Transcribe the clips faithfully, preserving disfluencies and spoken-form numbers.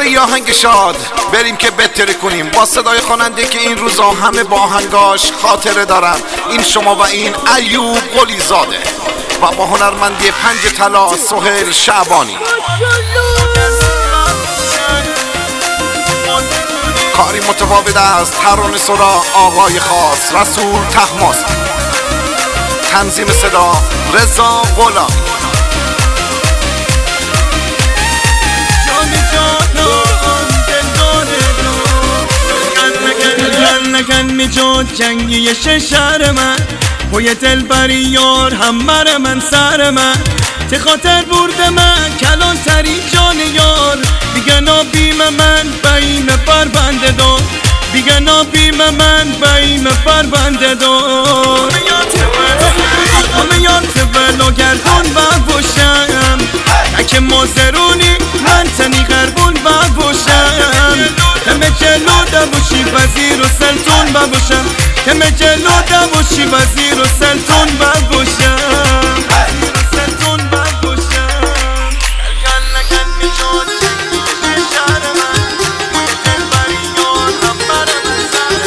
برای یه آهنگ شاد بریم که بتره کنیم با صدای خواننده که این روزا همه با آهنگاش خاطره دارن. این شما و این ایوب قلی زاده و با هنرمندی پنج طلا سهیل شعبانی. کاری متفاوت است. ترانه سرا آقای خاص رسول طهماسبی، تنظیم صدا رضا غلامی. نکن میجود جنگی شهر من پای دل بری یار هممر من سر من ته خاطر برده من کلان تری جان یار بیگنا بیم من بیم بر بنده دار بیگنا بیم من بیم بر بنده دار همه یار تولو گردون ببوشم اگه مازرونی من تنی غربون ببوشم همه جلو دبوشی وزیر و سلطون ببوشم همه جلو دبوشی وزیر و سلطون ببوشم سلطون ببوشم گل نگل میشود شهر من موی دل بری یار رفتر من سر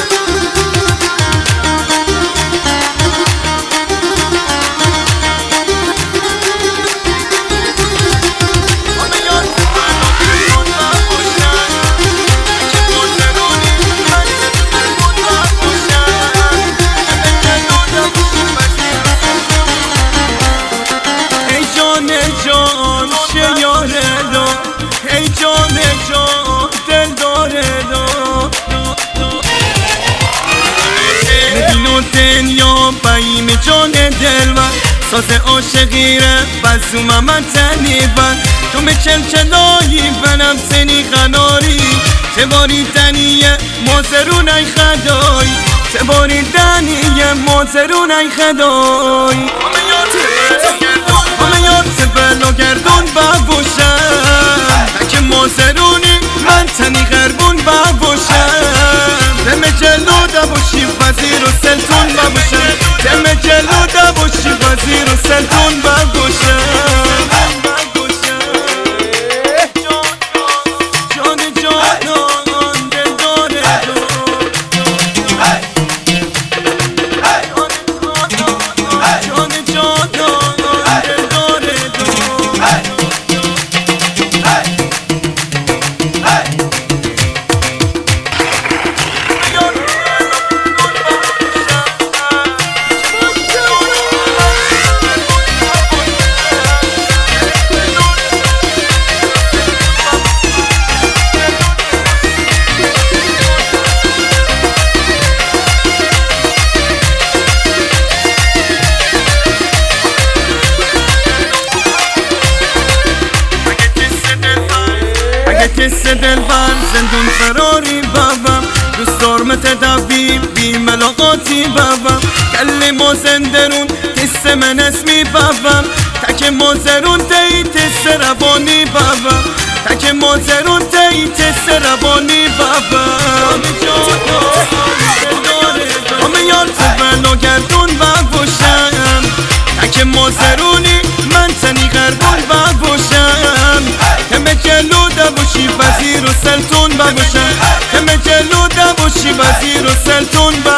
همه یار تولو ببوشم دنیا بیم جان دل من ساز عاشقیره بزوم من تنی بن تو به چلچلایی بنم سنی غناری تباری دنیه مازرون ای خدای تباری دنیه مازرون ای خدای همه یار تبلو گردون ببوشم اگه مازرونی من تنی غربون ببوشم دم جلو دبوشی وزیر و سلطون ببوشم دم جلو دبوشی وزیر و سلطون ببوشم جان جانان دل داره جان جانان دل داره قصه دلبر زندون فراری بابم دوست دارمت دبیم بی ملاقاتی بابم کلی ما زندرون قصه من اسمی بابم تک مازرون تی تسه روانی بابم تک مازرون تی تسه روانی بابم همه یار تولو گردون ببوشم تک مازرونی من تنی غربون ببوشم همه جلو دبوشی وزیر و سلطون ببوشم همه جلو دبوشی وزیر و سلطون ببوشم